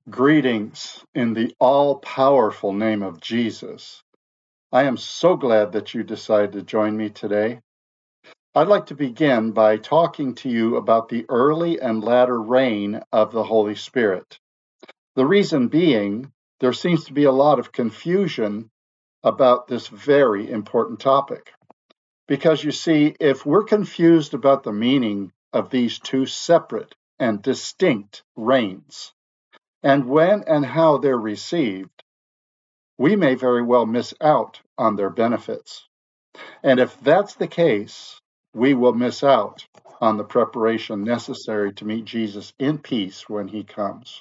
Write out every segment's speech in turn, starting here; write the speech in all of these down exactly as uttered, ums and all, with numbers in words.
Greetings in the all-powerful name of Jesus. I am so glad that you decided to join me today. I'd like to begin by talking to you about the early and latter reign of the Holy Spirit. The reason being, there seems to be a lot of confusion about this very important topic. Because you see, if we're confused about the meaning of these two separate and distinct reigns, and when and how they're received, we may very well miss out on their benefits. And if that's the case, we will miss out on the preparation necessary to meet Jesus in peace when he comes.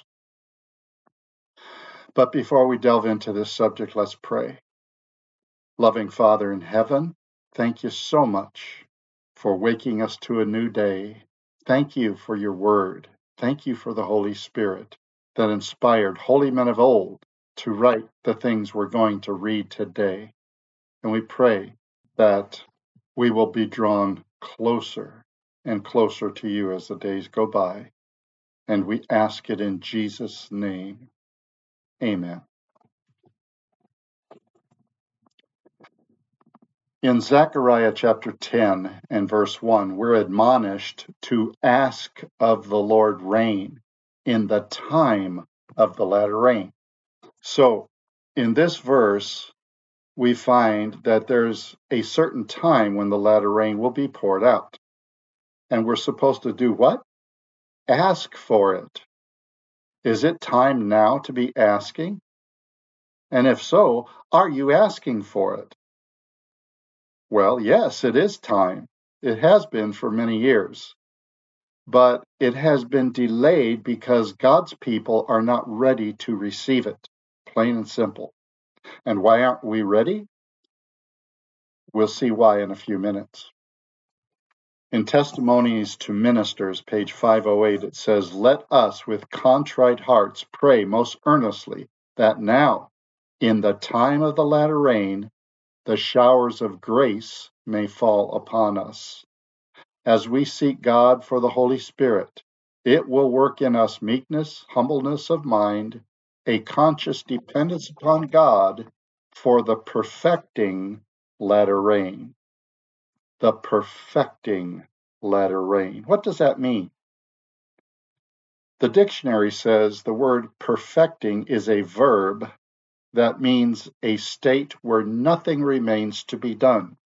But before we delve into this subject, let's pray. Loving Father in heaven, thank you so much for waking us to a new day. Thank you for your word. Thank you for the Holy Spirit that inspired holy men of old to write the things we're going to read today. And we pray that we will be drawn closer and closer to you as the days go by. And we ask it in Jesus' name. Amen. In Zechariah chapter ten and verse one, we're admonished to ask of the Lord rain in the time of the latter rain. So in this verse, we find that there's a certain time when the latter rain will be poured out. And we're supposed to do what? Ask for it. Is it time now to be asking? And if so, are you asking for it? Well, yes, it is time. It has been for many years. But it has been delayed because God's people are not ready to receive it, plain and simple. And why aren't we ready? We'll see why in a few minutes. In Testimonies to Ministers, page five oh eight, it says, "Let us with contrite hearts pray most earnestly that now, in the time of the latter rain, the showers of grace may fall upon us. As we seek God for the Holy Spirit, it will work in us meekness, humbleness of mind, a conscious dependence upon God for the perfecting latter rain." The perfecting latter rain. What does that mean? The dictionary says the word perfecting is a verb that means a state where nothing remains to be done.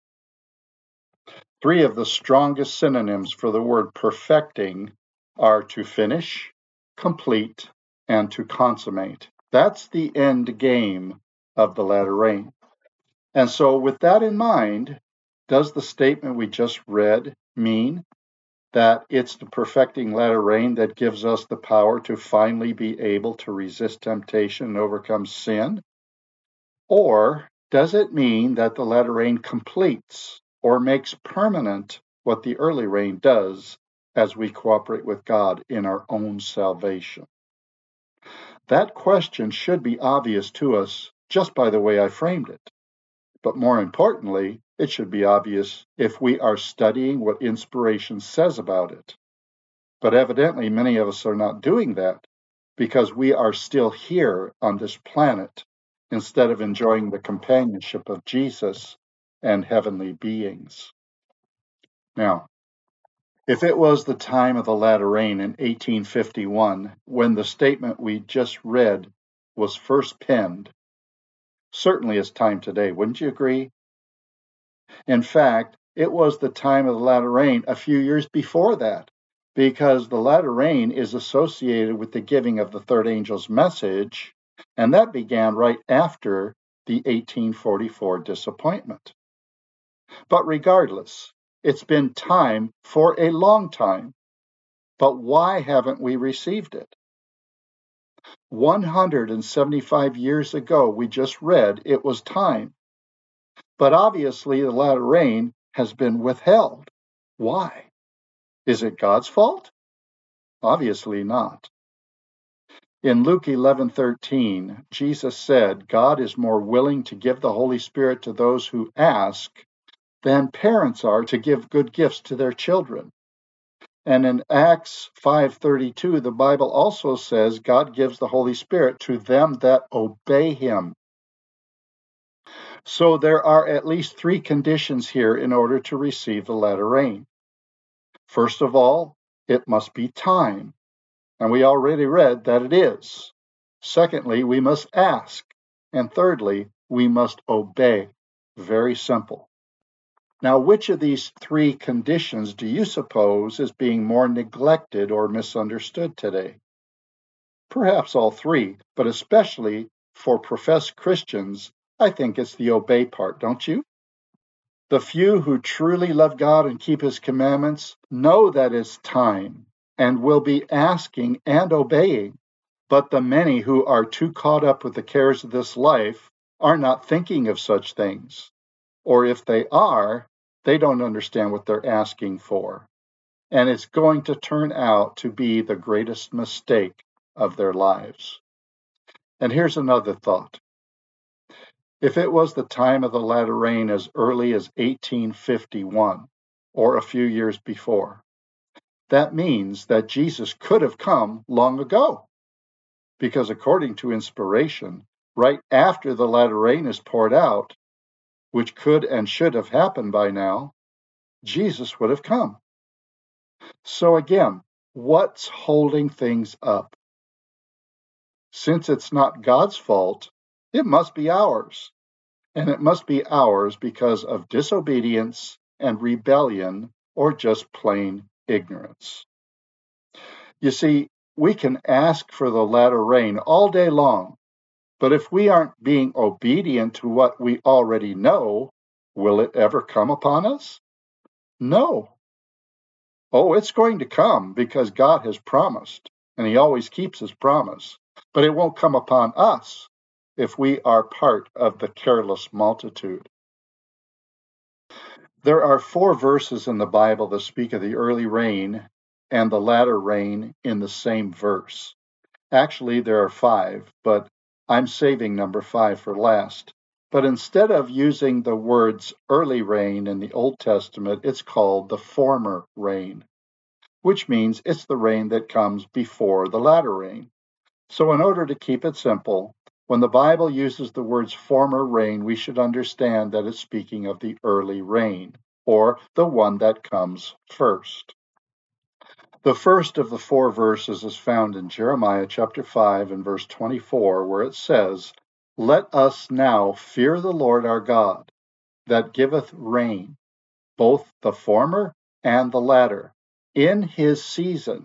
Three of the strongest synonyms for the word perfecting are to finish, complete, and to consummate. That's the end game of the latter rain. And so with that in mind, does the statement we just read mean that it's the perfecting latter rain that gives us the power to finally be able to resist temptation and overcome sin? Or does it mean that the latter rain completes or makes permanent what the early rain does as we cooperate with God in our own salvation? That question should be obvious to us just by the way I framed it. But more importantly, it should be obvious if we are studying what inspiration says about it. But evidently, many of us are not doing that because we are still here on this planet instead of enjoying the companionship of Jesus and heavenly beings. Now, if it was the time of the latter rain in eighteen fifty-one, when the statement we just read was first penned, certainly it's time today, wouldn't you agree? In fact, it was the time of the latter rain a few years before that, because the latter rain is associated with the giving of the third angel's message, and that began right after the eighteen forty-four disappointment. But regardless, it's been time for a long time. But why haven't we received it? one hundred seventy-five years ago, we just read it was time. But obviously, the latter rain has been withheld. Why? Is it God's fault? Obviously not. In Luke eleven thirteen, Jesus said, God is more willing to give the Holy Spirit to those who ask than parents are to give good gifts to their children. And in Acts five thirty-two, the Bible also says God gives the Holy Spirit to them that obey him. So there are at least three conditions here in order to receive the latter rain. First of all, it must be time, and we already read that it is. Secondly, we must ask. And thirdly, we must obey. Very simple. Now, which of these three conditions do you suppose is being more neglected or misunderstood today? Perhaps all three, but especially for professed Christians, I think it's the obey part, don't you? The few who truly love God and keep his commandments know that it's time and will be asking and obeying. But the many who are too caught up with the cares of this life are not thinking of such things. Or if they are, they don't understand what they're asking for. And it's going to turn out to be the greatest mistake of their lives. And here's another thought. If it was the time of the latter rain as early as eighteen fifty-one, or a few years before, that means that Jesus could have come long ago. Because according to inspiration, right after the latter rain is poured out, which could and should have happened by now, Jesus would have come. So again, what's holding things up? Since it's not God's fault, it must be ours. And it must be ours because of disobedience and rebellion or just plain ignorance. You see, we can ask for the latter rain all day long, but if we aren't being obedient to what we already know, will it ever come upon us? No. Oh, it's going to come because God has promised, and he always keeps his promise, but it won't come upon us if we are part of the careless multitude. There are four verses in the Bible that speak of the early rain and the latter rain in the same verse. Actually, there are five, but I'm saving number five for last. But instead of using the words early rain in the Old Testament, it's called the former rain, which means it's the rain that comes before the latter rain. So in order to keep it simple, when the Bible uses the words former rain, we should understand that it's speaking of the early rain, or the one that comes first. The first of the four verses is found in Jeremiah chapter five and verse twenty-four, where it says, "Let us now fear the Lord our God, that giveth rain, both the former and the latter, in his season.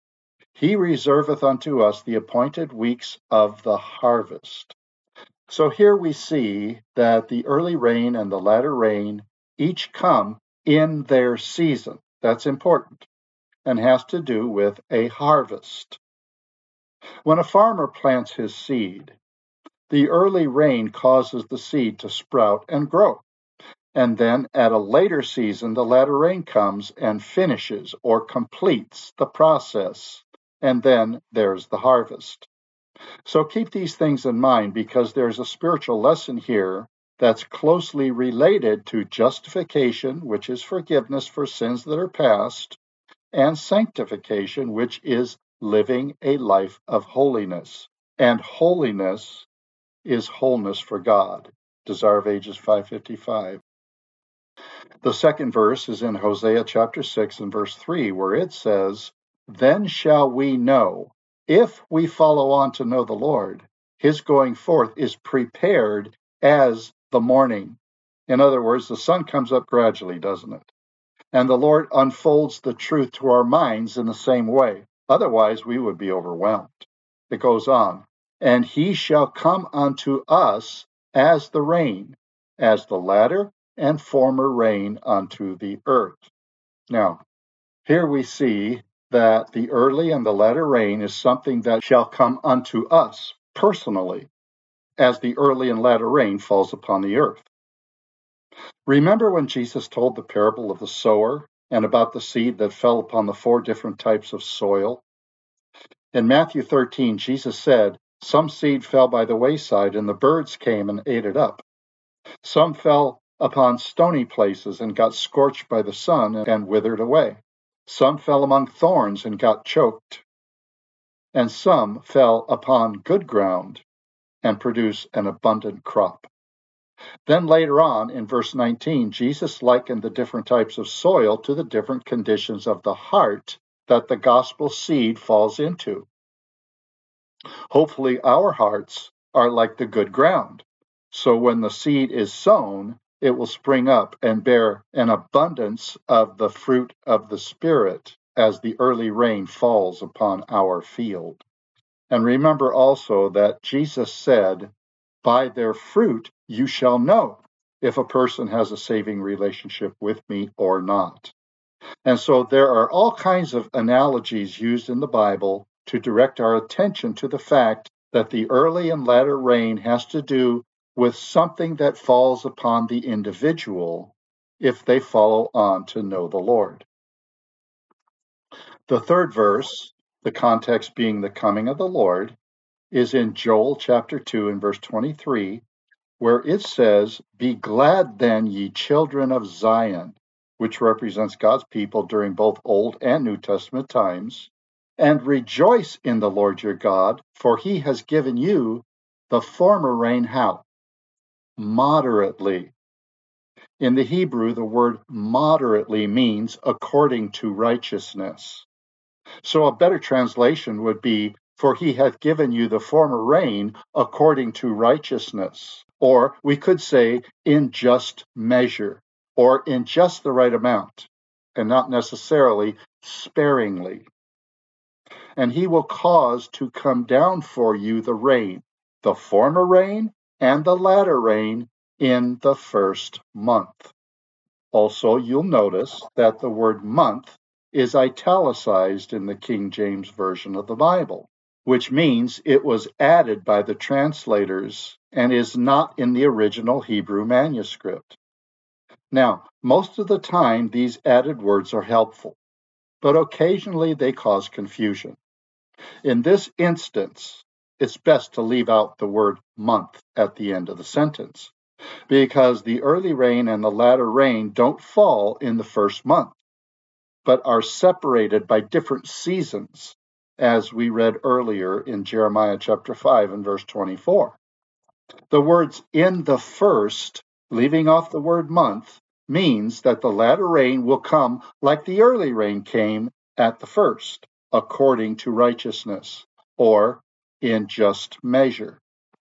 He reserveth unto us the appointed weeks of the harvest." So here we see that the early rain and the latter rain each come in their season. That's important and has to do with a harvest. When a farmer plants his seed, the early rain causes the seed to sprout and grow. And then at a later season, the latter rain comes and finishes or completes the process. And then there's the harvest. So keep these things in mind because there's a spiritual lesson here that's closely related to justification, which is forgiveness for sins that are past, and sanctification, which is living a life of holiness. And holiness is wholeness for God. Desire of Ages five fifty-five. The second verse is in Hosea chapter six and verse three, where it says, "Then shall we know, if we follow on to know the Lord, his going forth is prepared as the morning." In other words, the sun comes up gradually, doesn't it? And the Lord unfolds the truth to our minds in the same way. Otherwise, we would be overwhelmed. It goes on, "And he shall come unto us as the rain, as the latter and former rain unto the earth." Now, here we see that the early and the latter rain is something that shall come unto us personally, as the early and latter rain falls upon the earth. Remember when Jesus told the parable of the sower and about the seed that fell upon the four different types of soil? In Matthew thirteen, Jesus said, "Some seed fell by the wayside, and the birds came and ate it up. Some fell upon stony places and got scorched by the sun and withered away. Some fell among thorns and got choked, and some fell upon good ground and produced an abundant crop. Then later on in verse nineteen, Jesus likened the different types of soil to the different conditions of the heart that the gospel seed falls into. Hopefully our hearts are like the good ground. So when the seed is sown, it will spring up and bear an abundance of the fruit of the Spirit as the early rain falls upon our field. And remember also that Jesus said, "By their fruit you shall know if a person has a saving relationship with me or not." And so there are all kinds of analogies used in the Bible to direct our attention to the fact that the early and latter rain has to do with something that falls upon the individual if they follow on to know the Lord. The third verse, the context being the coming of the Lord, is in Joel chapter two and verse twenty-three, where it says, "Be glad then, ye children of Zion," which represents God's people during both Old and New Testament times, "and rejoice in the Lord your God, for he has given you the former rain." How? Moderately. In the Hebrew, the word moderately means according to righteousness. So a better translation would be, "For he hath given you the former rain according to righteousness." Or we could say, in just measure, or in just the right amount, and not necessarily sparingly. "And he will cause to come down for you the rain, the former rain and the latter rain, in the first month." Also, you'll notice that the word month is italicized in the King James Version of the Bible, which means it was added by the translators and is not in the original Hebrew manuscript. Now, most of the time, these added words are helpful, but occasionally they cause confusion. In this instance, it's best to leave out the word month at the end of the sentence, because the early rain and the latter rain don't fall in the first month, but are separated by different seasons, as we read earlier in Jeremiah chapter five and verse twenty-four. The words "in the first," leaving off the word month, means that the latter rain will come like the early rain came at the first, according to righteousness, or in just measure.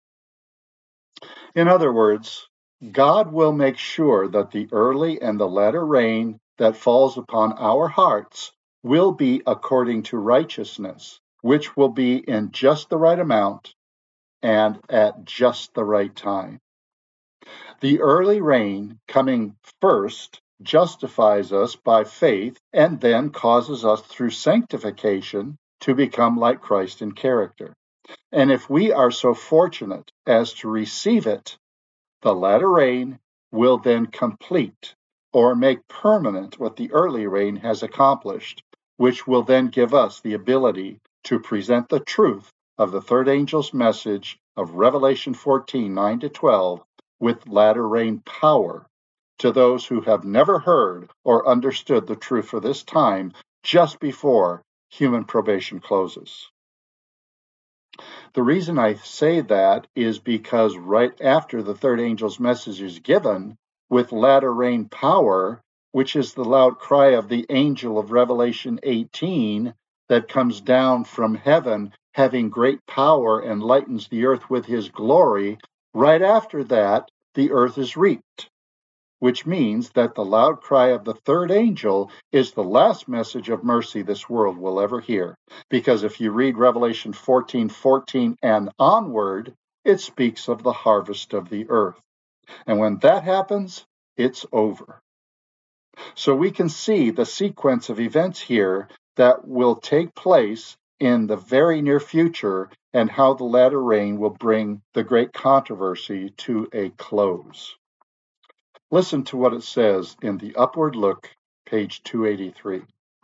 In other words, God will make sure that the early and the latter rain that falls upon our hearts will be according to righteousness, which will be in just the right amount and at just the right time. The early rain coming first justifies us by faith and then causes us through sanctification to become like Christ in character. And if we are so fortunate as to receive it, the latter rain will then complete or make permanent what the early rain has accomplished, which will then give us the ability to present the truth of the third angel's message of Revelation fourteen, nine to twelve, with latter rain power to those who have never heard or understood the truth for this time, just before human probation closes. The reason I say that is because right after the third angel's message is given, with latter rain power, which is the loud cry of the angel of Revelation eighteen that comes down from heaven, having great power and lightens the earth with his glory, right after that, the earth is reaped, which means that the loud cry of the third angel is the last message of mercy this world will ever hear. Because if you read Revelation fourteen fourteen and onward, it speaks of the harvest of the earth. And when that happens, it's over. So we can see the sequence of events here that will take place in the very near future and how the latter rain will bring the great controversy to a close. Listen to what it says in the Upward Look, page two eighty-three.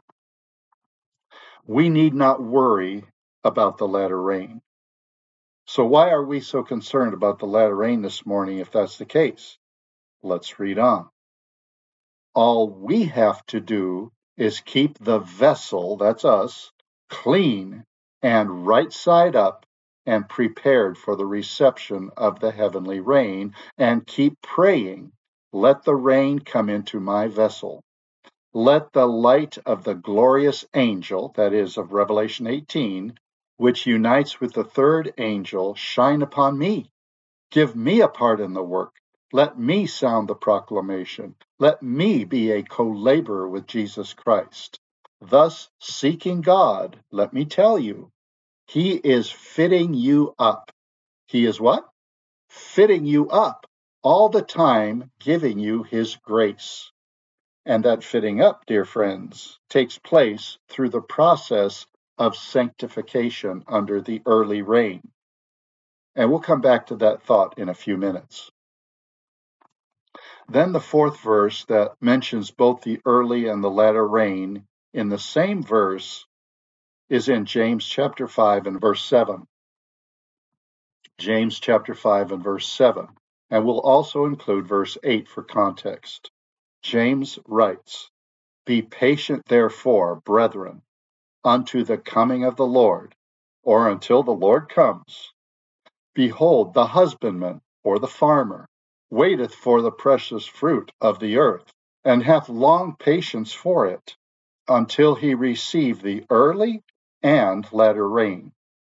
We need not worry about the latter rain. So why are we so concerned about the latter rain this morning if that's the case? Let's read on. All we have to do is keep the vessel, that's us, clean and right side up and prepared for the reception of the heavenly rain, and keep praying, let the rain come into my vessel. Let the light of the glorious angel, that is, of Revelation eighteen, which unites with the third angel, shine upon me. Give me a part in the work. Let me sound the proclamation. Let me be a co-laborer with Jesus Christ. Thus, seeking God, let me tell you, He is fitting you up. He is what? Fitting you up, all the time giving you His grace. And that fitting up, dear friends, takes place through the process of sanctification under the early rain. And we'll come back to that thought in a few minutes. Then the fourth verse that mentions both the early and the latter rain in the same verse is in James chapter five and verse seven. James chapter five and verse seven. And we'll also include verse eight for context. James writes, Be patient, therefore, brethren, unto the coming of the Lord, or until the Lord comes. Behold, the husbandman, or the farmer, waiteth for the precious fruit of the earth, and hath long patience for it, until he receive the early and latter rain.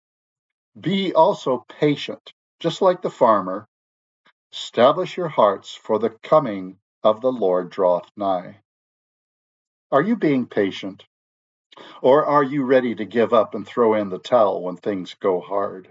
Be also patient, just like the farmer. Establish your hearts, for the coming of the Lord draweth nigh. Are you being patient? Or are you ready to give up and throw in the towel when things go hard?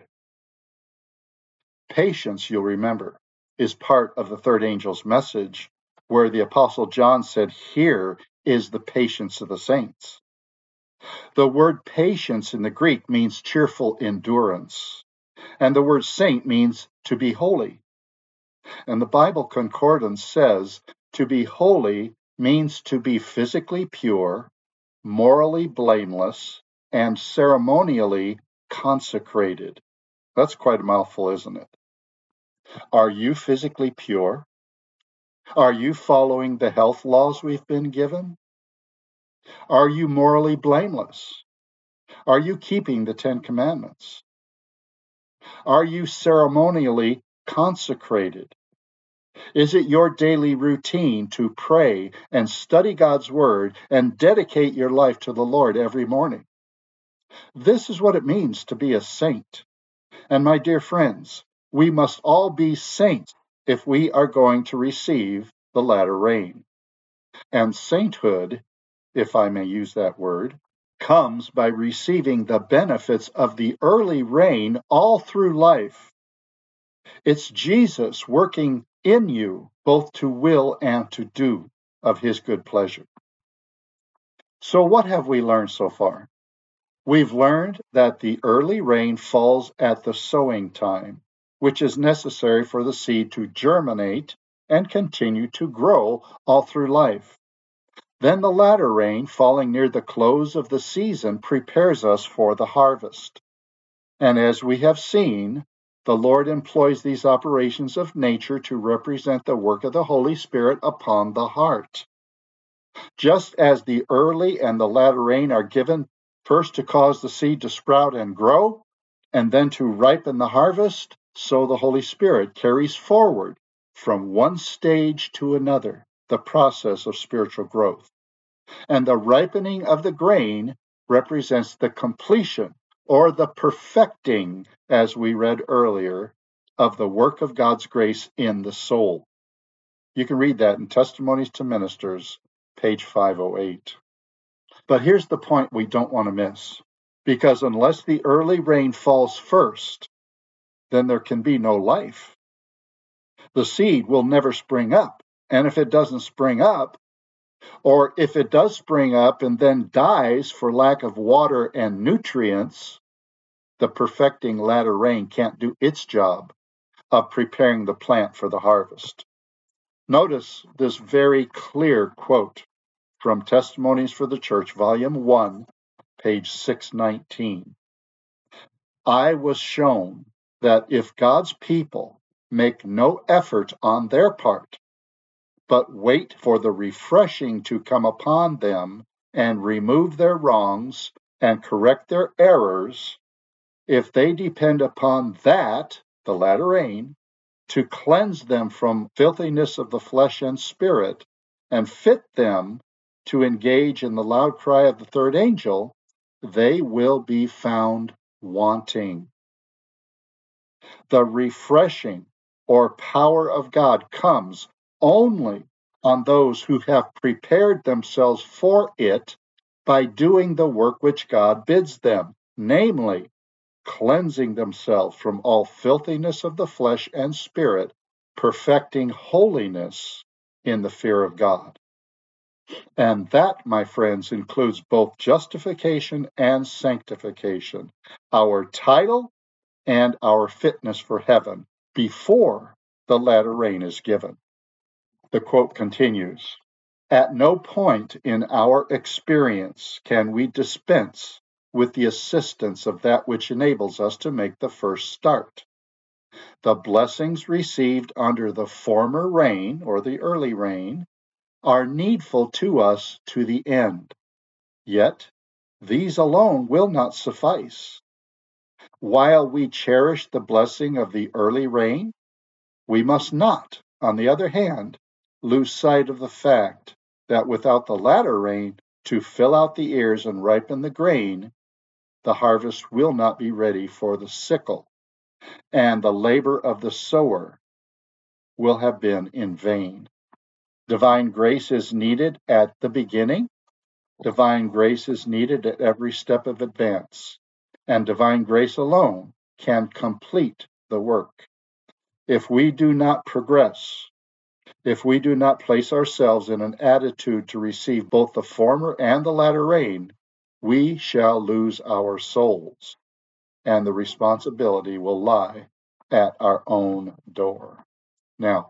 Patience, you'll remember, is part of the third angel's message, where the Apostle John said, Here is the patience of the saints. The word patience in the Greek means cheerful endurance, and the word saint means to be holy. And the Bible Concordance says to be holy means to be physically pure, morally blameless, and ceremonially consecrated. That's quite a mouthful, isn't it? Are you physically pure? Are you following the health laws we've been given? Are you morally blameless? Are you keeping the Ten Commandments? Are you ceremonially consecrated? Is it your daily routine to pray and study God's Word and dedicate your life to the Lord every morning? This is what it means to be a saint. And my dear friends, we must all be saints if we are going to receive the latter rain. And sainthood, if I may use that word, comes by receiving the benefits of the early rain all through life. It's Jesus working in you, both to will and to do of His good pleasure. So what have we learned so far? We've learned that the early rain falls at the sowing time, which is necessary for the seed to germinate and continue to grow all through life. Then the latter rain, falling near the close of the season, prepares us for the harvest. And as we have seen, the Lord employs these operations of nature to represent the work of the Holy Spirit upon the heart. Just as the early and the latter rain are given first to cause the seed to sprout and grow, and then to ripen the harvest, so the Holy Spirit carries forward from one stage to another the process of spiritual growth. And the ripening of the grain represents the completion or the perfecting, as we read earlier, of the work of God's grace in the soul. You can read that in Testimonies to Ministers, page five oh eight. But here's the point we don't want to miss, because unless the early rain falls first, then there can be no life. The seed will never spring up, and if it doesn't spring up, or if it does spring up and then dies for lack of water and nutrients, the perfecting latter rain can't do its job of preparing the plant for the harvest. Notice this very clear quote from Testimonies for the Church, Volume one, page six nineteen. I was shown that if God's people make no effort on their part, but wait for the refreshing to come upon them and remove their wrongs and correct their errors, if they depend upon that, the latter rain, to cleanse them from filthiness of the flesh and spirit, and fit them to engage in the loud cry of the third angel, they will be found wanting. The refreshing or power of God comes only on those who have prepared themselves for it by doing the work which God bids them, namely, cleansing themselves from all filthiness of the flesh and spirit, perfecting holiness in the fear of God. And that, my friends, includes both justification and sanctification, our title and our fitness for heaven before the latter rain is given. The quote continues, "At no point in our experience can we dispense with the assistance of that which enables us to make the first start. The blessings received under the former rain, or the early rain, are needful to us to the end. Yet these alone will not suffice. While we cherish the blessing of the early rain, we must not, on the other hand, lose sight of the fact that without the latter rain to fill out the ears and ripen the grain, the harvest will not be ready for the sickle, and the labor of the sower will have been in vain. Divine grace is needed at the beginning. Divine grace is needed at every step of advance, and divine grace alone can complete the work. If we do not progress, if we do not place ourselves in an attitude to receive both the former and the latter rain, we shall lose our souls, and the responsibility will lie at our own door." Now,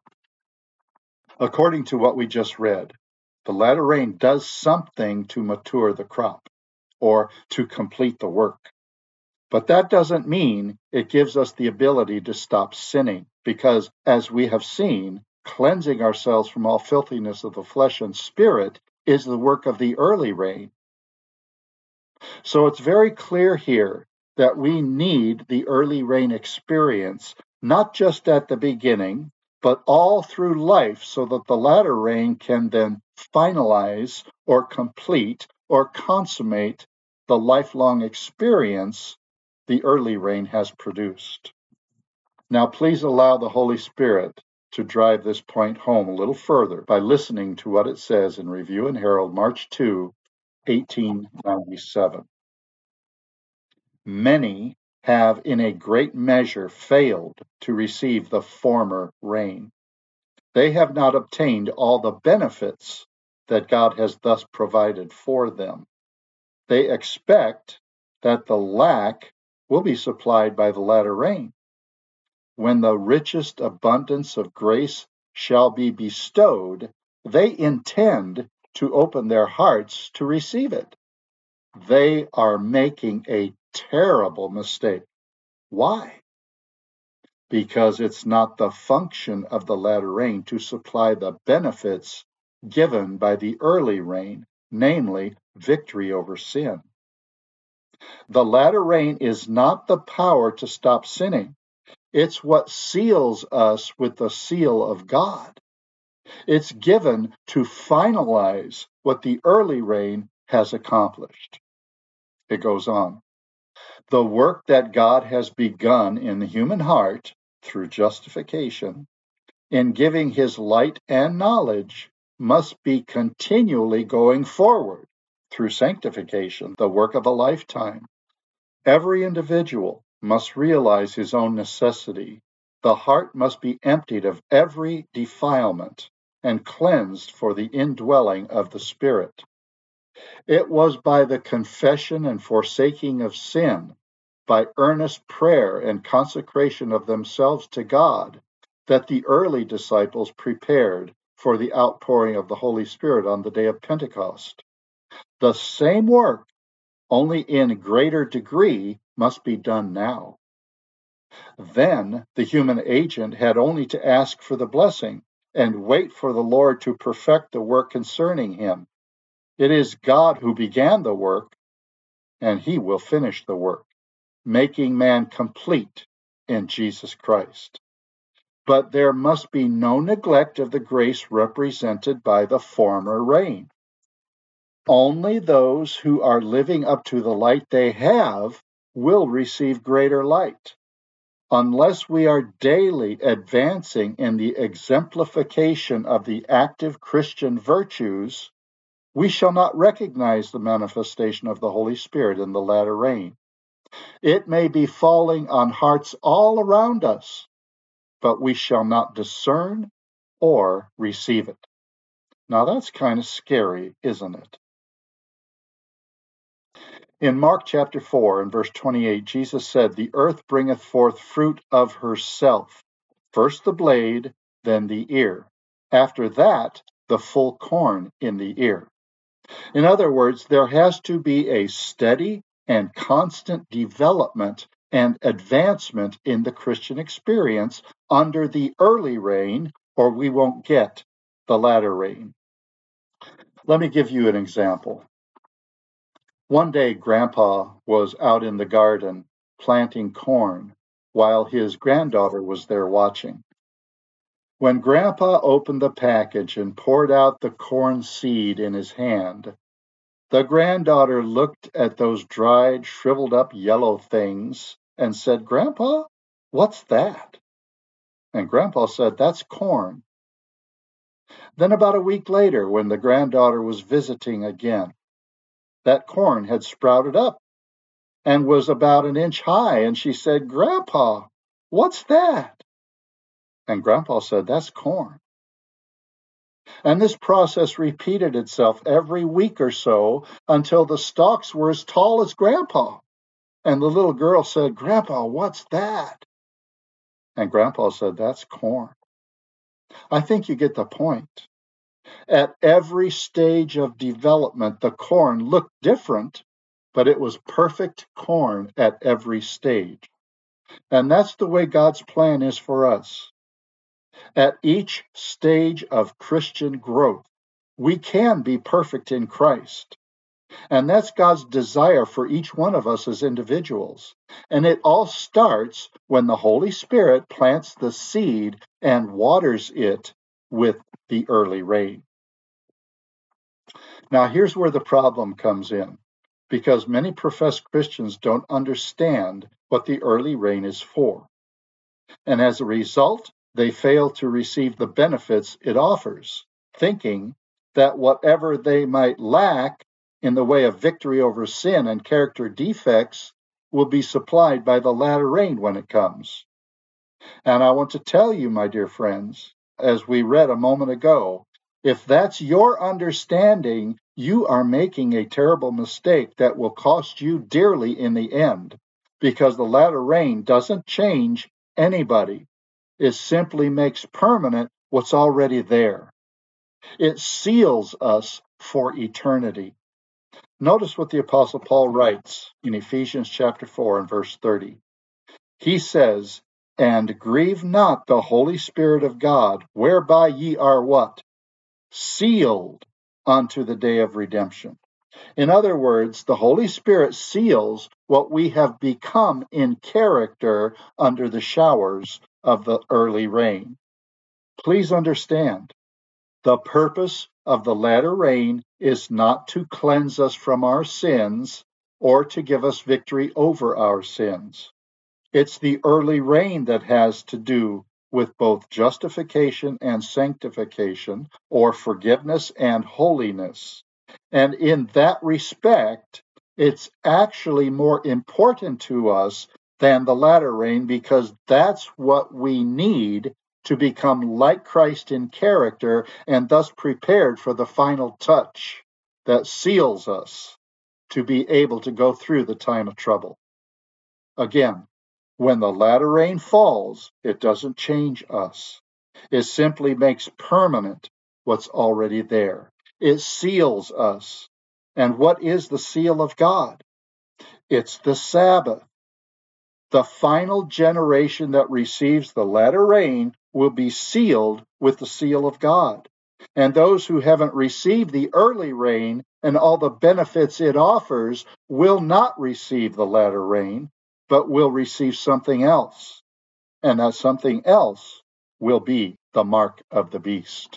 according to what we just read, the latter rain does something to mature the crop or to complete the work. But that doesn't mean it gives us the ability to stop sinning, because, as we have seen, cleansing ourselves from all filthiness of the flesh and spirit is the work of the early rain. So it's very clear here that we need the early rain experience, not just at the beginning, but all through life, so that the latter rain can then finalize or complete or consummate the lifelong experience the early rain has produced. Now, please allow the Holy Spirit to drive this point home a little further by listening to what it says in Review and Herald, March second, eighteen ninety-seven. "Many have in a great measure failed to receive the former rain. They have not obtained all the benefits that God has thus provided for them. They expect that the lack will be supplied by the latter rain. When the richest abundance of grace shall be bestowed, they intend to open their hearts to receive it. They are making a terrible mistake. Why? Because it's not the function of the latter rain to supply the benefits given by the early rain, namely victory over sin. The latter rain is not the power to stop sinning. It's what seals us with the seal of God. It's given to finalize what the early rain has accomplished. It goes on. The work that God has begun in the human heart through justification, in giving his light and knowledge, must be continually going forward through sanctification, the work of a lifetime. Every individual must realize his own necessity. The heart must be emptied of every defilement and cleansed for the indwelling of the Spirit. It was by the confession and forsaking of sin, by earnest prayer and consecration of themselves to God, that the early disciples prepared for the outpouring of the Holy Spirit on the day of Pentecost. The same work, only in greater degree, must be done now. Then the human agent had only to ask for the blessing and wait for the Lord to perfect the work concerning him. It is God who began the work, and he will finish the work, making man complete in Jesus Christ. But there must be no neglect of the grace represented by the former rain. Only those who are living up to the light they have will receive greater light. Unless we are daily advancing in the exemplification of the active Christian virtues, we shall not recognize the manifestation of the Holy Spirit in the latter rain. It may be falling on hearts all around us, but we shall not discern or receive it. Now that's kind of scary, isn't it? In Mark chapter four and verse twenty-eight, Jesus said, "The earth bringeth forth fruit of herself, first the blade, then the ear. After that, the full corn in the ear." In other words, there has to be a steady and constant development and advancement in the Christian experience under the early rain, or we won't get the latter rain. Let me give you an example. One day, Grandpa was out in the garden planting corn while his granddaughter was there watching. When Grandpa opened the package and poured out the corn seed in his hand, the granddaughter looked at those dried, shriveled up yellow things and said, "Grandpa, what's that?" And Grandpa said, "That's corn." Then about a week later, when the granddaughter was visiting again, that corn had sprouted up and was about an inch high, and she said, "Grandpa, what's that?" And Grandpa said, "That's corn." And this process repeated itself every week or so until the stalks were as tall as Grandpa. And the little girl said, "Grandpa, what's that?" And Grandpa said, "That's corn." I think you get the point. At every stage of development, the corn looked different, but it was perfect corn at every stage. And that's the way God's plan is for us. At each stage of Christian growth, we can be perfect in Christ. And that's God's desire for each one of us as individuals. And it all starts when the Holy Spirit plants the seed and waters it with the early rain. Now, here's where the problem comes in, because many professed Christians don't understand what the early rain is for. And as a result, they fail to receive the benefits it offers, thinking that whatever they might lack in the way of victory over sin and character defects will be supplied by the latter rain when it comes. And I want to tell you, my dear friends, as we read a moment ago, if that's your understanding, you are making a terrible mistake that will cost you dearly in the end, because the latter rain doesn't change anybody. It simply makes permanent what's already there. It seals us for eternity. Notice what the Apostle Paul writes in Ephesians chapter four and verse thirty. He says, "And grieve not the Holy Spirit of God, whereby ye are" what? "Sealed unto the day of redemption." In other words, the Holy Spirit seals what we have become in character under the showers of the early rain. Please understand, the purpose of the latter rain is not to cleanse us from our sins or to give us victory over our sins. It's the early rain that has to do with both justification and sanctification, or forgiveness and holiness. And in that respect, it's actually more important to us than the latter rain, because that's what we need to become like Christ in character and thus prepared for the final touch that seals us to be able to go through the time of trouble. Again, when the latter rain falls, it doesn't change us. It simply makes permanent what's already there. It seals us. And what is the seal of God? It's the Sabbath. The final generation that receives the latter rain will be sealed with the seal of God. And those who haven't received the early rain and all the benefits it offers will not receive the latter rain, but will receive something else. And that something else will be the mark of the beast.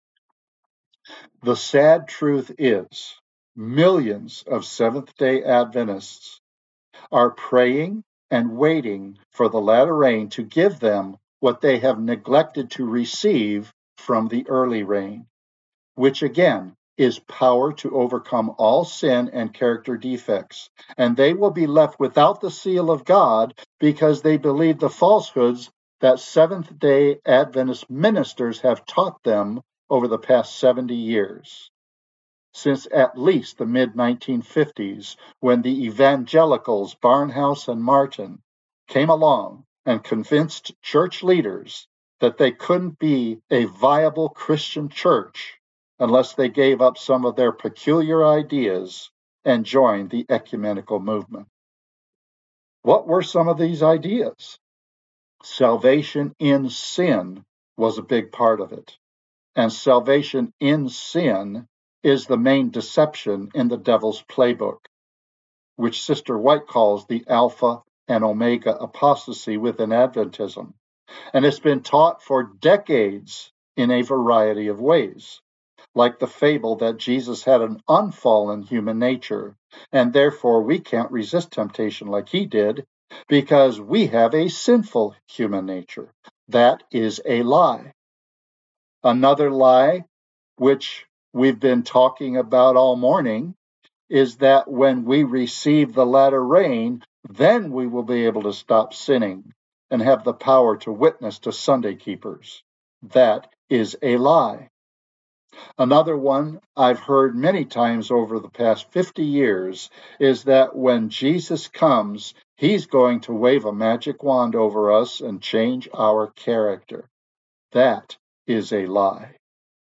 The sad truth is, millions of Seventh-day Adventists are praying and waiting for the latter rain to give them what they have neglected to receive from the early rain, which again is power to overcome all sin and character defects. And they will be left without the seal of God because they believe the falsehoods that Seventh-day Adventist ministers have taught them over the past seventy years. Since at least the mid nineteen fifties, when the evangelicals Barnhouse and Martin came along and convinced church leaders that they couldn't be a viable Christian church unless they gave up some of their peculiar ideas and joined the ecumenical movement. What were some of these ideas? Salvation in sin was a big part of it, and salvation in sin is the main deception in the devil's playbook, which Sister White calls the Alpha and Omega apostasy within Adventism. And it's been taught for decades in a variety of ways, like the fable that Jesus had an unfallen human nature, and therefore we can't resist temptation like he did, because we have a sinful human nature. That is a lie. Another lie, which we've been talking about all morning, is that when we receive the latter rain, then we will be able to stop sinning and have the power to witness to Sunday keepers. That is a lie. Another one I've heard many times over the past fifty years is that when Jesus comes, he's going to wave a magic wand over us and change our character. That is a lie.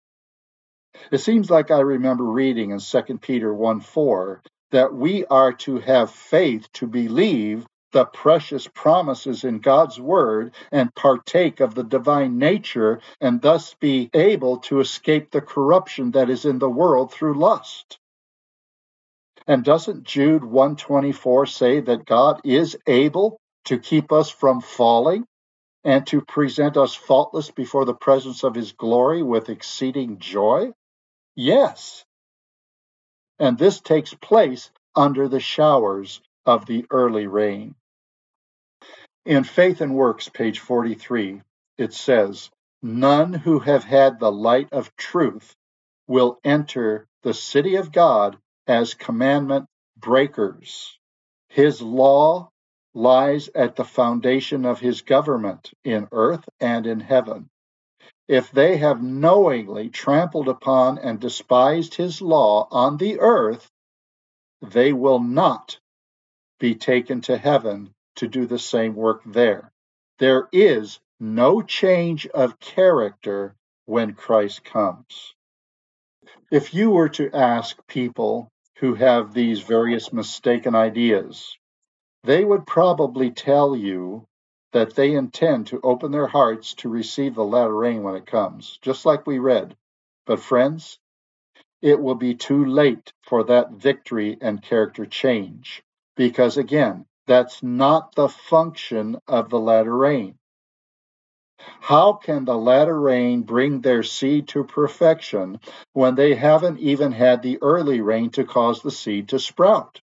It seems like I remember reading in Second Peter one four that we are to have faith to believe the precious promises in God's word and partake of the divine nature, and thus be able to escape the corruption that is in the world through lust. And doesn't Jude one twenty-four say that God is able to keep us from falling and to present us faultless before the presence of his glory with exceeding joy? Yes. And this takes place under the showers of the early rain. In Faith and Works, page forty-three, it says, "None who have had the light of truth will enter the city of God as commandment breakers. His law lies at the foundation of his government in earth and in heaven. If they have knowingly trampled upon and despised his law on the earth, they will not be taken to heaven to do the same work there." There is no change of character when Christ comes. If you were to ask people who have these various mistaken ideas, they would probably tell you that they intend to open their hearts to receive the latter rain when it comes, just like we read. But friends, it will be too late for that victory and character change, because again, that's not the function of the latter rain. How can the latter rain bring their seed to perfection when they haven't even had the early rain to cause the seed to sprout?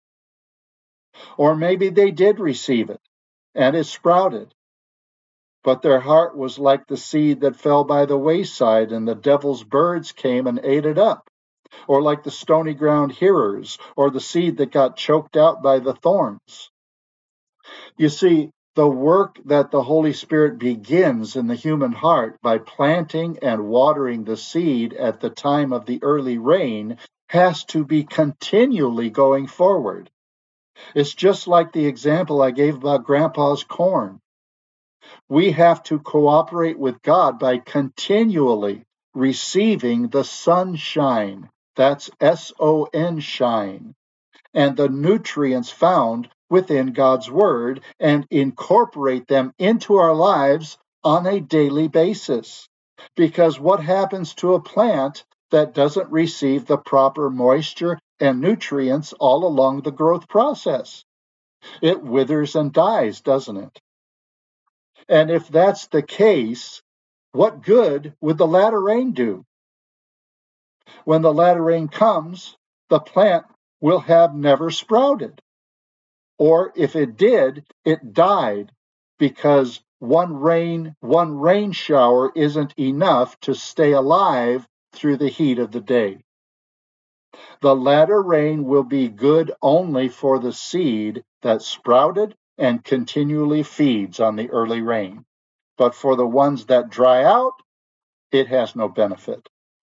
Or maybe they did receive it, and it sprouted, but their heart was like the seed that fell by the wayside, and the devil's birds came and ate it up. Or like the stony ground hearers, or the seed that got choked out by the thorns. You see, the work that the Holy Spirit begins in the human heart by planting and watering the seed at the time of the early rain has to be continually going forward. It's just like the example I gave about Grandpa's corn. We have to cooperate with God by continually receiving the sunshine, that's S O N shine, and the nutrients found within God's Word, and incorporate them into our lives on a daily basis. Because what happens to a plant that doesn't receive the proper moisture and nutrients all along the growth process. It withers and dies, doesn't it? And if that's the case, what good would the latter rain do? When the latter rain comes, the plant will have never sprouted. Or if it did, it died because one rain, one rain shower isn't enough to stay alive through the heat of the day. The latter rain will be good only for the seed that sprouted and continually feeds on the early rain. But for the ones that dry out, it has no benefit.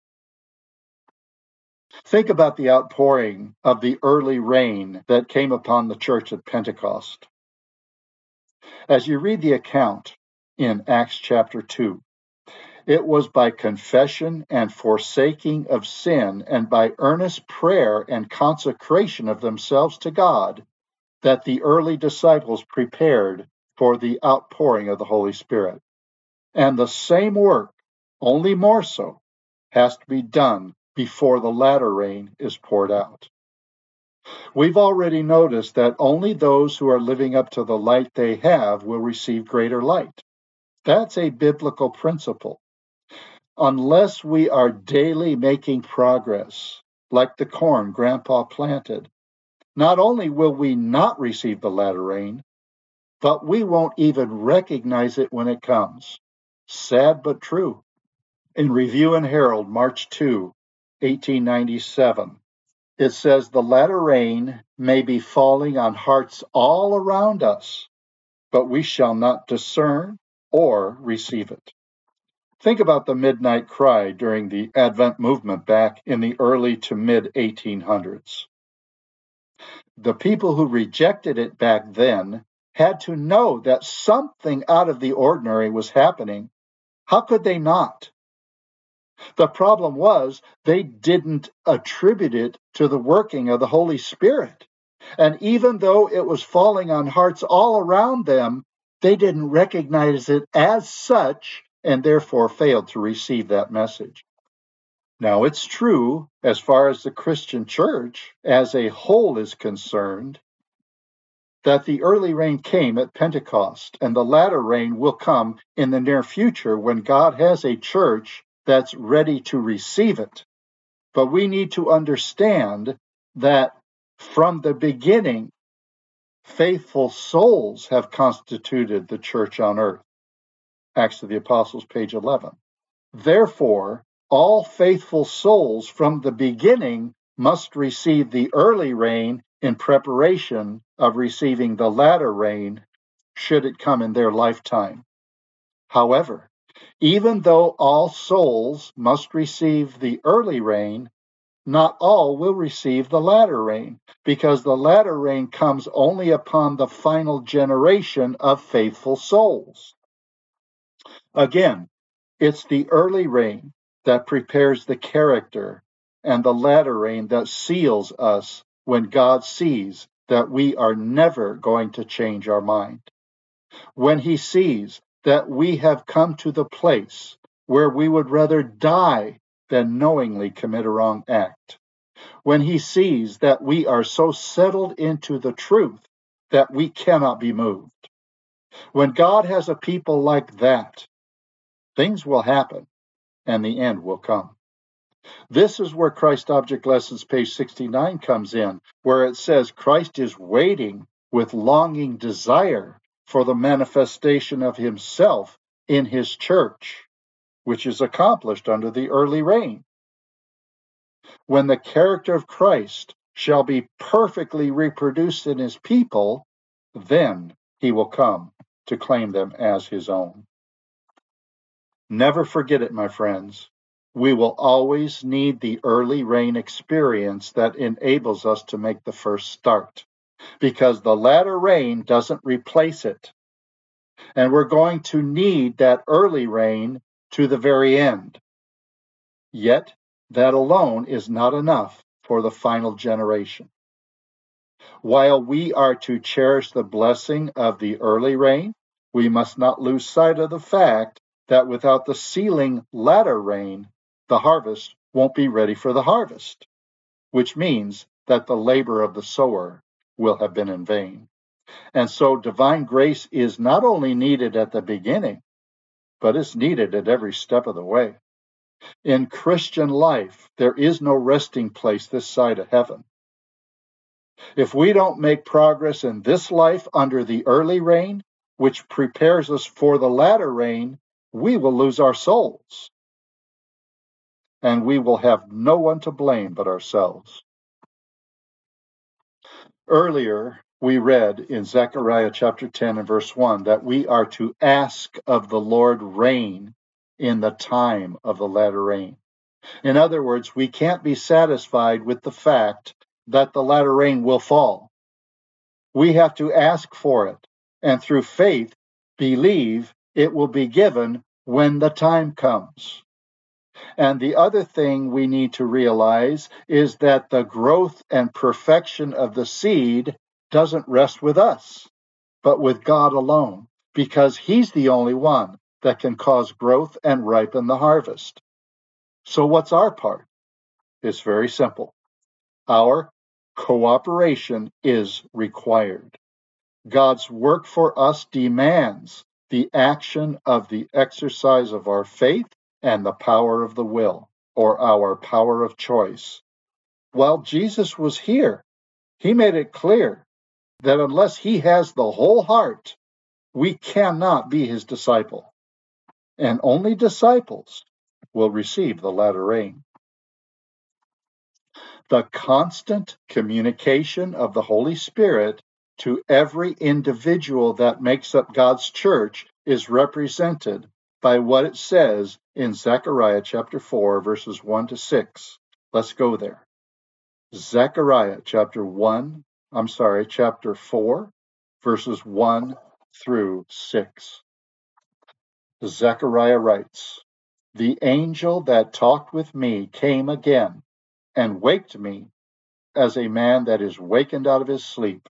Think about the outpouring of the early rain that came upon the church at Pentecost. As you read the account in Acts chapter two, it was by confession and forsaking of sin and by earnest prayer and consecration of themselves to God that the early disciples prepared for the outpouring of the Holy Spirit. And the same work, only more so, has to be done before the latter rain is poured out. We've already noticed that only those who are living up to the light they have will receive greater light. That's a biblical principle. Unless we are daily making progress, like the corn Grandpa planted, not only will we not receive the latter rain, but we won't even recognize it when it comes. Sad but true. In Review and Herald, March second, eighteen ninety-seven, it says, "The latter rain may be falling on hearts all around us, but we shall not discern or receive it." Think about the midnight cry during the Advent movement back in the early to mid eighteen hundreds. The people who rejected it back then had to know that something out of the ordinary was happening. How could they not? The problem was they didn't attribute it to the working of the Holy Spirit. And even though it was falling on hearts all around them, they didn't recognize it as such and therefore failed to receive that message. Now, it's true, as far as the Christian church as a whole is concerned, that the early rain came at Pentecost, and the latter rain will come in the near future when God has a church that's ready to receive it. But we need to understand that from the beginning, faithful souls have constituted the church on earth. Acts of the Apostles, page eleven. Therefore, all faithful souls from the beginning must receive the early rain in preparation of receiving the latter rain, should it come in their lifetime. However, even though all souls must receive the early rain, not all will receive the latter rain, because the latter rain comes only upon the final generation of faithful souls. Again, it's the early rain that prepares the character, and the latter rain that seals us when God sees that we are never going to change our mind. When He sees that we have come to the place where we would rather die than knowingly commit a wrong act. When He sees that we are so settled into the truth that we cannot be moved. When God has a people like that, things will happen and the end will come. This is where Christ Object Lessons, page sixty-nine, comes in, where it says Christ is waiting with longing desire for the manifestation of Himself in His church, which is accomplished under the early rain. When the character of Christ shall be perfectly reproduced in His people, then He will come to claim them as His own. Never forget it, my friends. We will always need the early rain experience that enables us to make the first start, because the latter rain doesn't replace it. And we're going to need that early rain to the very end. Yet, that alone is not enough for the final generation. While we are to cherish the blessing of the early rain, we must not lose sight of the fact that without the sealing latter rain, the harvest won't be ready for the harvest, which means that the labor of the sower will have been in vain. And so divine grace is not only needed at the beginning, but it's needed at every step of the way. In Christian life, there is no resting place this side of heaven. If we don't make progress in this life under the early rain, which prepares us for the latter rain, we will lose our souls. And we will have no one to blame but ourselves. Earlier, we read in Zechariah chapter ten and verse one that we are to ask of the Lord rain in the time of the latter rain. In other words, we can't be satisfied with the fact that the latter rain will fall. We have to ask for it, and through faith, believe it will be given when the time comes. And the other thing we need to realize is that the growth and perfection of the seed doesn't rest with us, but with God alone, because He's the only one that can cause growth and ripen the harvest. So what's our part? It's very simple. Our cooperation is required. God's work for us demands the action of the exercise of our faith and the power of the will, or our power of choice. While Jesus was here, He made it clear that unless He has the whole heart, we cannot be His disciple. And only disciples will receive the latter rain. The constant communication of the Holy Spirit to every individual that makes up God's church is represented by what it says in Zechariah chapter four, verses one to six. Let's go there. Zechariah chapter one, I'm sorry, chapter four, verses one through six. Zechariah writes, "The angel that talked with me came again and waked me as a man that is wakened out of his sleep,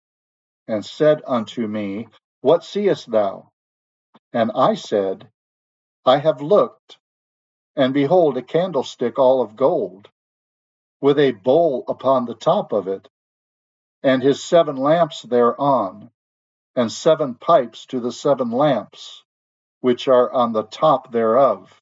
and said unto me, What seest thou? And I said, I have looked, and behold, a candlestick all of gold, with a bowl upon the top of it, and his seven lamps thereon, and seven pipes to the seven lamps, which are on the top thereof,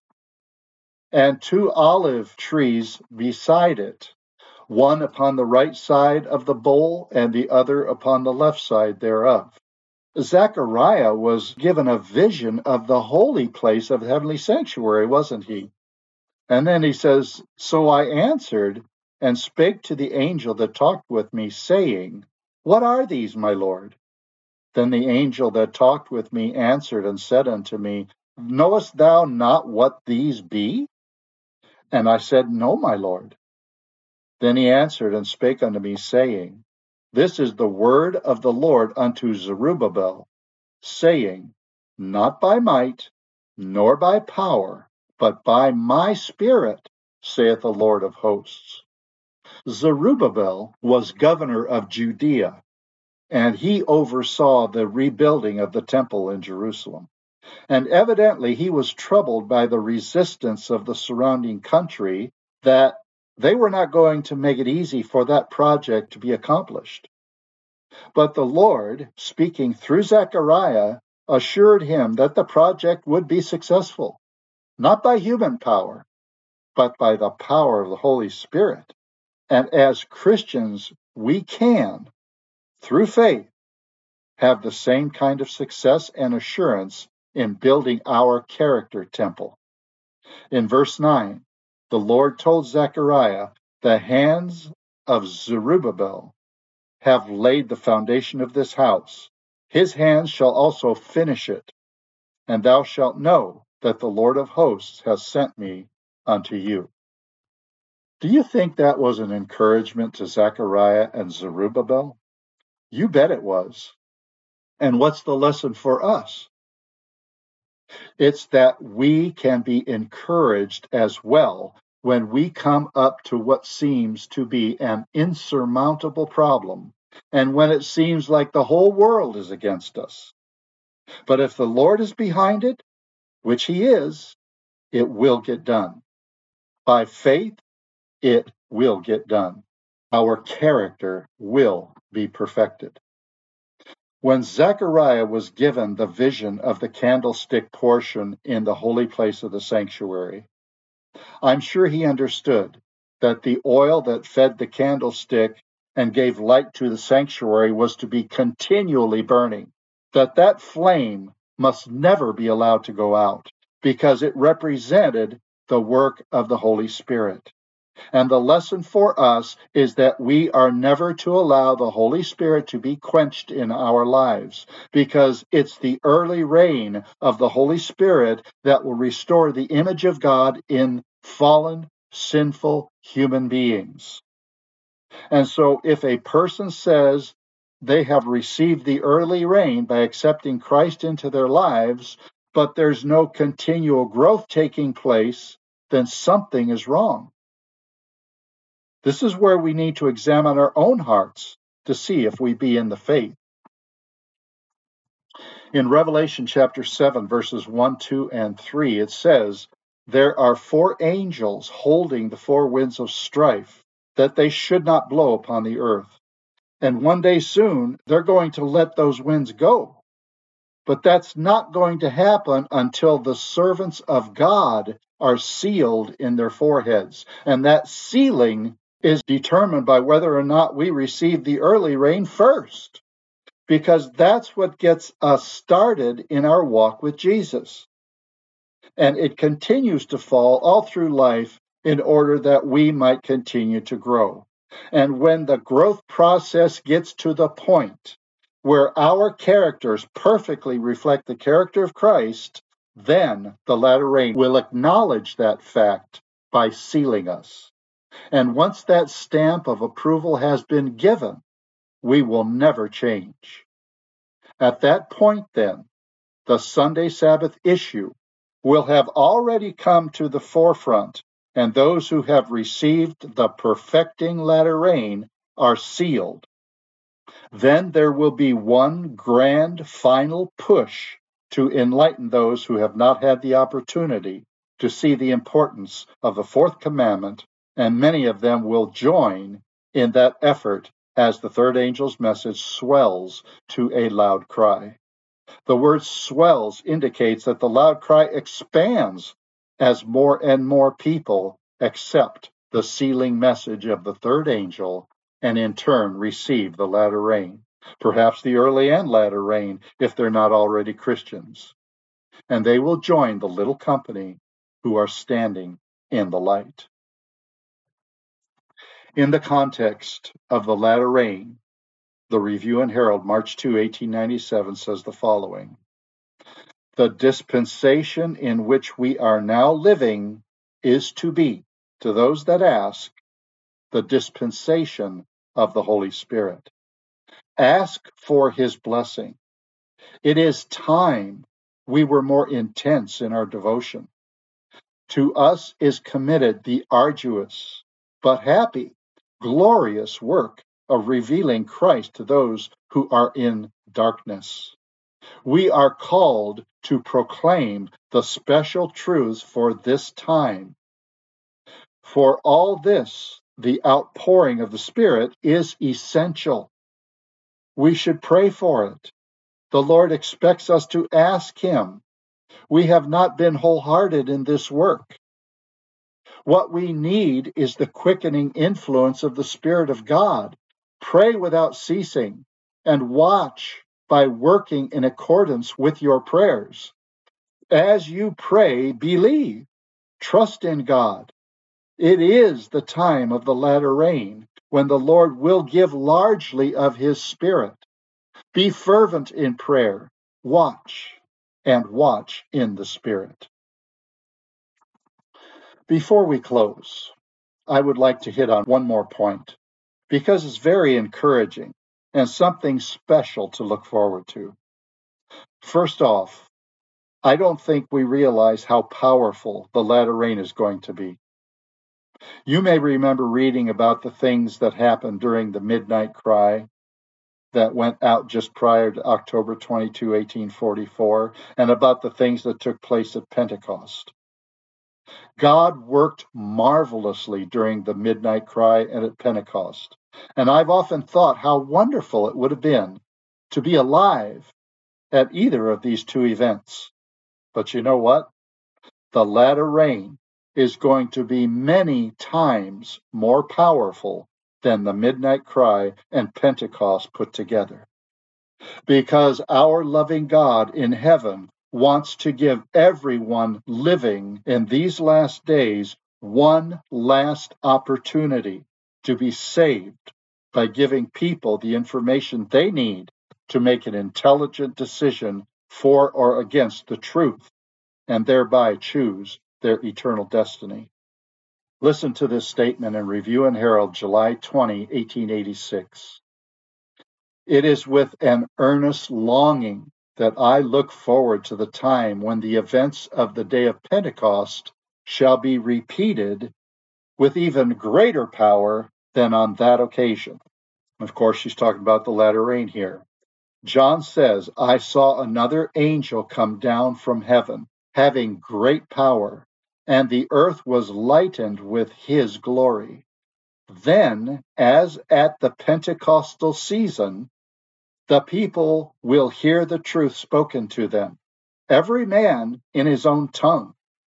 and two olive trees beside it, one upon the right side of the bowl, and the other upon the left side thereof." Zechariah was given a vision of the holy place of the heavenly sanctuary, wasn't he? And then he says, "So I answered and spake to the angel that talked with me, saying, What are these, my Lord? Then the angel that talked with me answered and said unto me, Knowest thou not what these be? And I said, No, my Lord. Then he answered and spake unto me, saying, This is the word of the Lord unto Zerubbabel, saying, Not by might, nor by power, but by my Spirit, saith the Lord of hosts." Zerubbabel was governor of Judea, and he oversaw the rebuilding of the temple in Jerusalem. And evidently he was troubled by the resistance of the surrounding country, that they were not going to make it easy for that project to be accomplished. But the Lord, speaking through Zechariah, assured him that the project would be successful, not by human power, but by the power of the Holy Spirit. And as Christians, we can, through faith, have the same kind of success and assurance in building our character temple. In verse nine, the Lord told Zechariah, "The hands of Zerubbabel have laid the foundation of this house. His hands shall also finish it. And thou shalt know that the Lord of hosts has sent me unto you." Do you think that was an encouragement to Zechariah and Zerubbabel? You bet it was. And what's the lesson for us? It's that we can be encouraged as well when we come up to what seems to be an insurmountable problem, and when it seems like the whole world is against us. But if the Lord is behind it, which He is, it will get done. By faith, it will get done. our character will be perfected. When Zechariah was given the vision of the candlestick portion in the holy place of the sanctuary, I'm sure he understood that the oil that fed the candlestick and gave light to the sanctuary was to be continually burning, that that flame must never be allowed to go out, because it represented the work of the Holy Spirit. And the lesson for us is that we are never to allow the Holy Spirit to be quenched in our lives, because it's the early rain of the Holy Spirit that will restore the image of God in fallen, sinful human beings. And so if a person says they have received the early rain by accepting Christ into their lives, but there's no continual growth taking place, then something is wrong. This is where we need to examine our own hearts to see if we be in the faith. In Revelation chapter seven, verses one, two, and three, it says, "There are four angels holding the four winds of strife, that they should not blow upon the earth. And one day soon, they're going to let those winds go. But that's not going to happen until the servants of God are sealed in their foreheads. And that sealing is determined by whether or not we receive the early rain first, because that's what gets us started in our walk with Jesus. And it continues to fall all through life in order that we might continue to grow. And when the growth process gets to the point where our characters perfectly reflect the character of Christ, then the latter rain will acknowledge that fact by sealing us. And once that stamp of approval has been given, we will never change. At that point, then, the Sunday Sabbath issue will have already come to the forefront, and those who have received the perfecting latter rain are sealed. Then there will be one grand final push to enlighten those who have not had the opportunity to see the importance of the fourth commandment, and many of them will join in that effort as the third angel's message swells to a loud cry. The word swells indicates that the loud cry expands as more and more people accept the sealing message of the third angel and in turn receive the latter rain, perhaps the early and latter rain if they're not already Christians. And they will join the little company who are standing in the light. In the context of the latter rain, the Review and Herald, March second, eighteen ninety-seven, says the following: "The dispensation in which we are now living is to be, to those that ask, the dispensation of the Holy Spirit. Ask for his blessing. It is time we were more intense in our devotion. To us is committed the arduous, but happy, glorious work of revealing Christ to those who are in darkness. We are called to proclaim the special truths for this time. For all this, the outpouring of the Spirit is essential. We should pray for it. The Lord expects us to ask him. We have not been wholehearted in this work. What we need is the quickening influence of the Spirit of God. Pray without ceasing, and watch by working in accordance with your prayers. As you pray, believe, trust in God. It is the time of the latter rain, when the Lord will give largely of his Spirit. Be fervent in prayer, watch, and watch in the Spirit." Before we close, I would like to hit on one more point, because it's very encouraging and something special to look forward to. First off, I don't think we realize how powerful the latter rain is going to be. You may remember reading about the things that happened during the midnight cry that went out just prior to October twenty-second, eighteen forty-four, and about the things that took place at Pentecost. God worked marvelously during the midnight cry and at Pentecost. And I've often thought how wonderful it would have been to be alive at either of these two events. But you know what? The latter rain is going to be many times more powerful than the midnight cry and Pentecost put together. Because our loving God in heaven wants to give everyone living in these last days one last opportunity to be saved by giving people the information they need to make an intelligent decision for or against the truth and thereby choose their eternal destiny. Listen to this statement in Review and Herald, July twentieth, eighteen eighty-six. It is with an earnest longing that I look forward to the time when the events of the day of Pentecost shall be repeated with even greater power than on that occasion. Of course, she's talking about the latter rain here. John says, I saw another angel come down from heaven, having great power, and the earth was lightened with his glory. Then, as at the Pentecostal season, the people will hear the truth spoken to them, every man in his own tongue.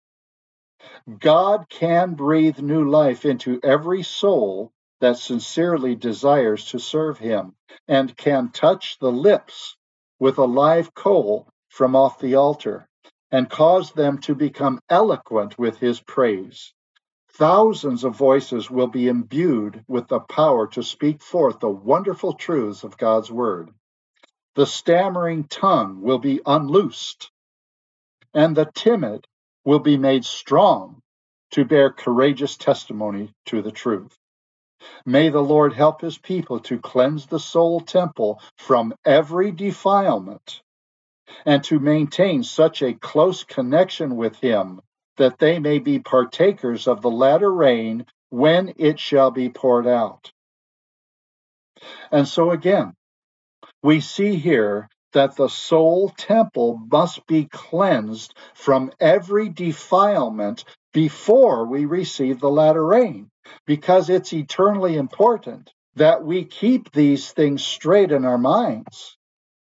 God can breathe new life into every soul that sincerely desires to serve him, and can touch the lips with a live coal from off the altar, and cause them to become eloquent with his praise. Thousands of voices will be imbued with the power to speak forth the wonderful truths of God's word. The stammering tongue will be unloosed, and the timid will be made strong to bear courageous testimony to the truth. May the Lord help his people to cleanse the soul temple from every defilement, and to maintain such a close connection with him that they may be partakers of the latter rain when it shall be poured out. And so again, we see here that the soul temple must be cleansed from every defilement before we receive the latter rain, because it's eternally important that we keep these things straight in our minds.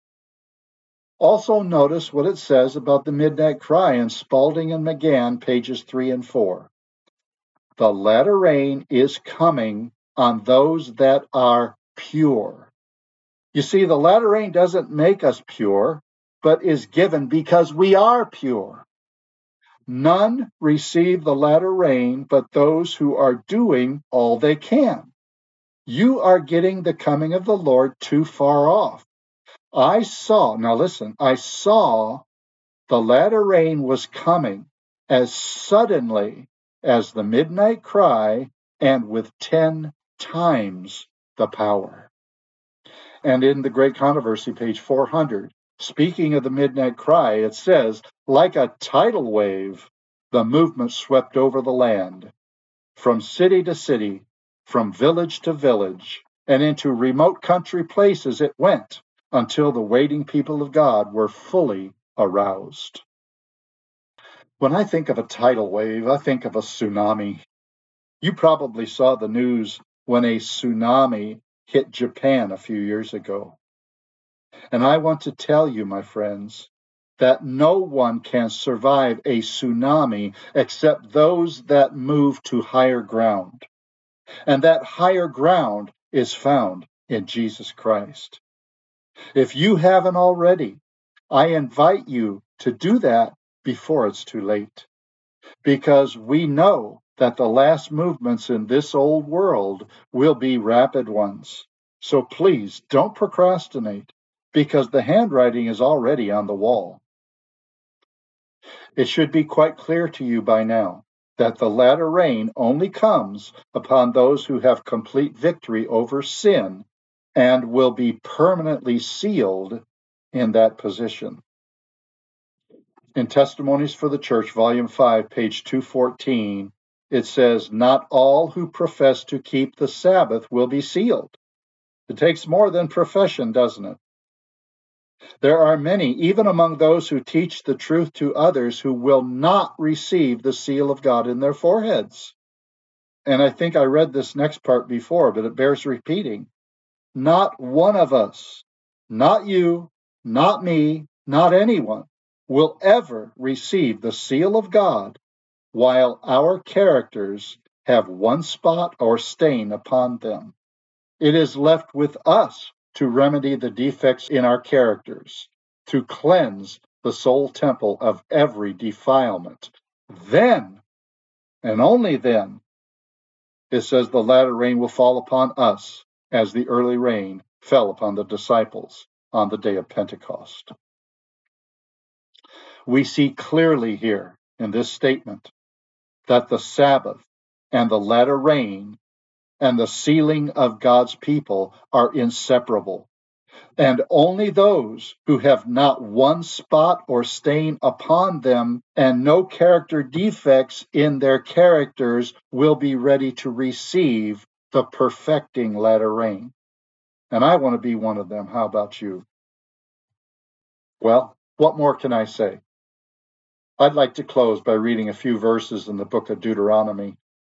Also notice what it says about the midnight cry in Spalding and McGann, pages three and four. The latter rain is coming on those that are pure. You see, the latter rain doesn't make us pure, but is given because we are pure. None receive the latter rain but those who are doing all they can. You are getting the coming of the Lord too far off. I saw, now listen, I saw the latter rain was coming as suddenly as the midnight cry, and with ten times the power. And in the Great Controversy, page four hundred, speaking of the midnight cry, it says, like a tidal wave, the movement swept over the land. From city to city, from village to village, and into remote country places it went, until the waiting people of God were fully aroused. When I think of a tidal wave, I think of a tsunami. You probably saw the news when a tsunami hit Japan a few years ago. And I want to tell you, my friends, that no one can survive a tsunami except those that move to higher ground. And that higher ground is found in Jesus Christ. If you haven't already, I invite you to do that before it's too late. Because we know that the last movements in this old world will be rapid ones. So please don't procrastinate, because the handwriting is already on the wall. It should be quite clear to you by now that the latter rain only comes upon those who have complete victory over sin and will be permanently sealed in that position. In Testimonies for the Church, Volume five, page two fourteen, it says, not all who profess to keep the Sabbath will be sealed. It takes more than profession, doesn't it? There are many, even among those who teach the truth to others, who will not receive the seal of God in their foreheads. and I think I read this next part before, but it bears repeating. Not one of us, not you, not me, not anyone, will ever receive the seal of God while our characters have one spot or stain upon them. It is left with us to remedy the defects in our characters, to cleanse the soul temple of every defilement. Then, and only then, it says the latter rain will fall upon us as the early rain fell upon the disciples on the day of Pentecost. We see clearly here in this statement that the Sabbath and the latter rain and the sealing of God's people are inseparable. And only those who have not one spot or stain upon them and no character defects in their characters will be ready to receive the perfecting latter rain. And I want to be one of them. How about you? Well, what more can I say? I'd like to close by reading a few verses in the book of Deuteronomy.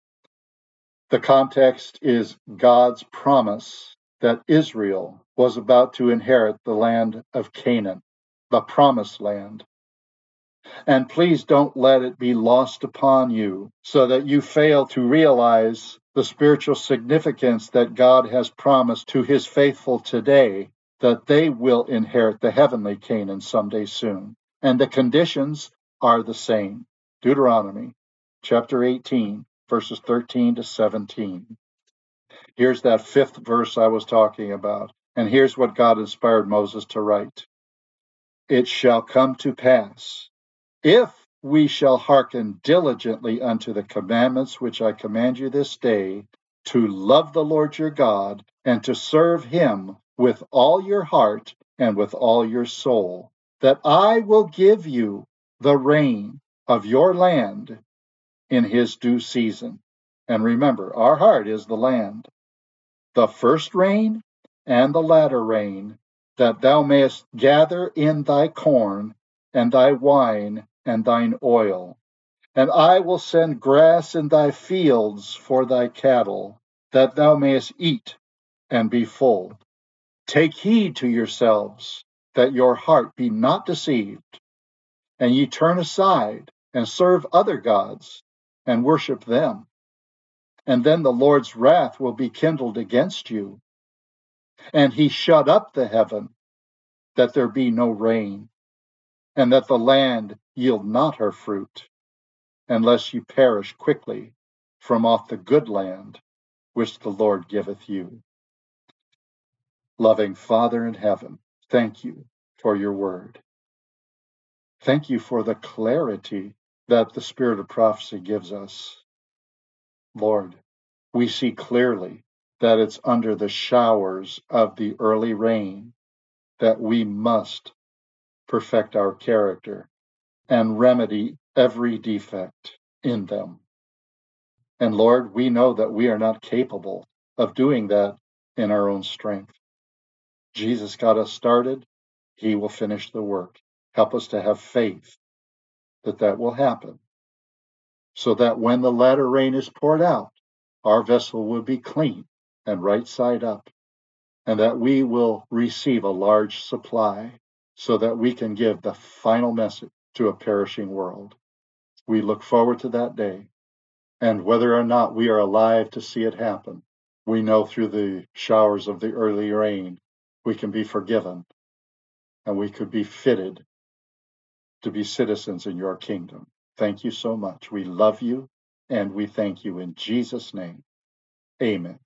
The context is God's promise that Israel was about to inherit the land of Canaan, the promised land. And please don't let it be lost upon you so that you fail to realize the spiritual significance that God has promised to his faithful today, that they will inherit the heavenly Canaan someday soon. And the conditions are the same. Deuteronomy chapter eighteen, verses thirteen to seventeen. Here's that fifth verse I was talking about. And here's what God inspired Moses to write. It shall come to pass, if we shall hearken diligently unto the commandments which I command you this day, to love the Lord your God, and to serve him with all your heart and with all your soul, that I will give you the rain of your land in his due season. And remember, our heart is the land. The first rain and the latter rain, that thou mayest gather in thy corn and thy wine and thine oil. And I will send grass in thy fields for thy cattle, that thou mayest eat and be full. Take heed to yourselves, that your heart be not deceived, and ye turn aside and serve other gods and worship them. And then the Lord's wrath will be kindled against you, and he shut up the heaven, that there be no rain, and that the land yield not her fruit, unless you perish quickly from off the good land which the Lord giveth you. Loving Father in heaven, thank you for your word. Thank you for the clarity that the spirit of prophecy gives us. Lord, we see clearly that it's under the showers of the early rain that we must perfect our character and remedy every defect in them. And Lord, we know that we are not capable of doing that in our own strength. Jesus got us started. He will finish the work. Help us to have faith that that will happen, so that when the latter rain is poured out, our vessel will be clean and right side up, and that we will receive a large supply so that we can give the final message to a perishing world. We look forward to that day, and whether or not we are alive to see it happen, we know through the showers of the early rain, we can be forgiven, and we could be fitted to be citizens in your kingdom. Thank you so much. We love you, and we thank you in Jesus' name. Amen.